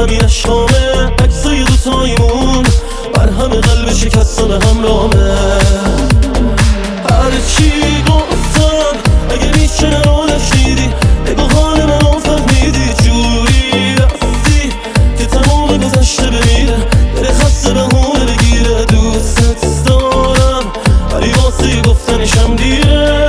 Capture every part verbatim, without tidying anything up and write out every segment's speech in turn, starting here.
همین اشکامه، عکسای دوتایمون بر همه قلب شکستان همرامه. هرچی گفتم اگه میشه رو نشنیدی، بگو حال منو فهمیدی. جوری رفتی که تمام گذشته بمیره، دل خسته بهونه بگیره. دوستت دارم ولی واسه گفتنشم دیره.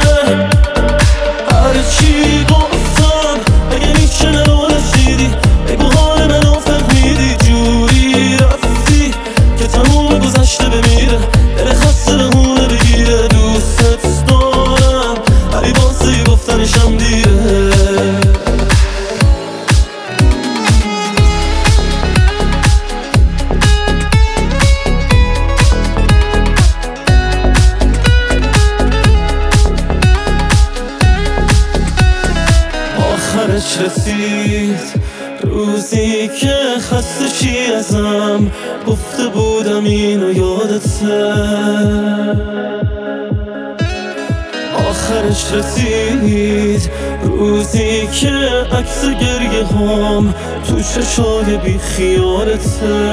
هرچی گفتم اگه میشه رو نشنیدی، بگو حال منو فهمیدی. جوری رفتی که تمام گذشته بمیره، دل خسته بهونه بگیره. دوستت دارم ولی واسه گفتنشم دیره. آخرش رسید روزی که خسته چی ازم گفته بودم اینو یادته. آخرش رسید روزی که عکس گریه هم تو چشای بی خیالته.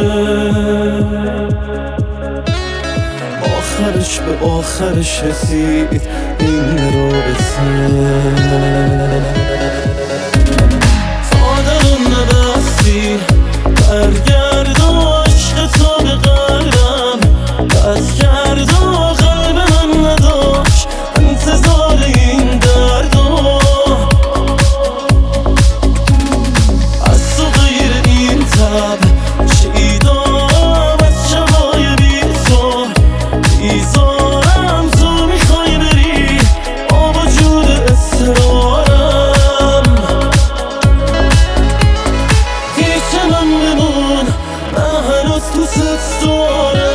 آخرش به آخرش رسید این رابطه. برگرد و عشق تو به قلبم بس کرد و قلب من نداشت انتظار این درد. و از تو غیر این تب شیدام از شبای بی تو بیزارم. تو میخوای بری با وجود اصرارم. دوست دارم